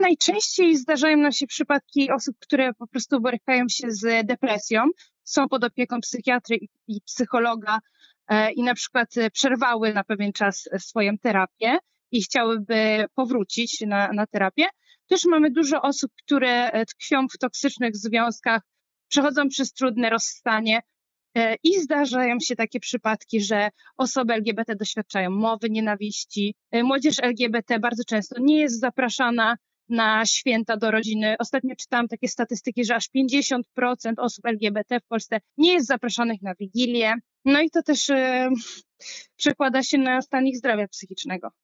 Najczęściej zdarzają nam się przypadki osób, które po prostu borykają się z depresją, są pod opieką psychiatry i psychologa i na przykład przerwały na pewien czas swoją terapię i chciałyby powrócić na terapię. Też mamy dużo osób, które tkwią w toksycznych związkach, przechodzą przez trudne rozstanie i zdarzają się takie przypadki, że osoby LGBT doświadczają mowy nienawiści. Młodzież LGBT bardzo często nie jest zapraszana na święta do rodziny. Ostatnio czytałam takie statystyki, że aż 50% osób LGBT w Polsce nie jest zapraszanych na Wigilię. No i to też przekłada się na stan ich zdrowia psychicznego.